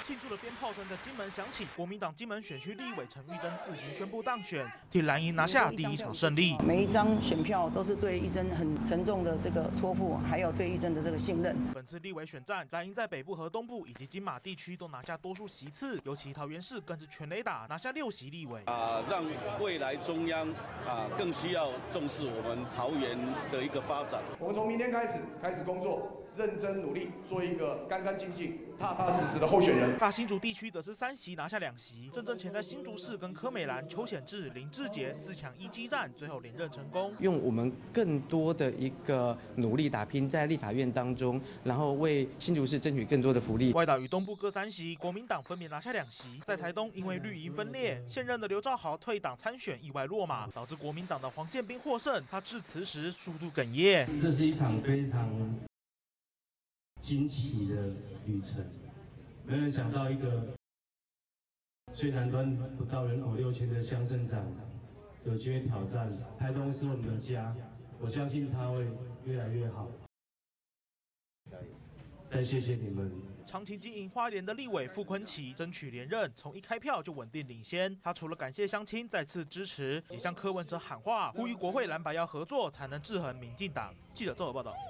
庆祝的鞭炮声在金门响起，国民党金门选区立委陈玉珍自行宣布当选，替蓝营拿下第一场胜利。 每一张选票都是对玉珍很沉重的这个托付，还有对玉珍的这个信任。 本次立委选战，蓝营在北部和东部以及金马地区都拿下多数席次，尤其桃园市更是全垒打拿下6席立委。 让未来中央更需要重视我们桃园的一个发展。 我们从明天开始工作，认真努力，做一个干干净净、踏踏实实的候选人。 大新竹地区则是3席拿下2席，郑正前在新竹市跟柯美兰、邱显智、林志杰4强1激战，最后连任成功。 用我们更多的一个努力打拼在立法院当中，然后为新竹市争取更多的福利。 外岛与东部各3席，国民党分别拿下2席。在台东，因为绿营分裂，现任的刘兆豪退党参选，意外落马，导致国民党的黄建斌获胜。他致辞时数度哽咽。 这是一场非常惊奇的旅程，没人想到一个最南端不到人口6000的乡镇长有机会挑战。台东是我们的家，我相信他会越来越好。再谢谢你们。 长期经营花莲的立委傅昆萁争取连任，从一开票就稳定领先。他除了感谢乡亲再次支持，也向柯文哲喊话，呼吁国会蓝白要合作，才能制衡民进党。记者综合报道。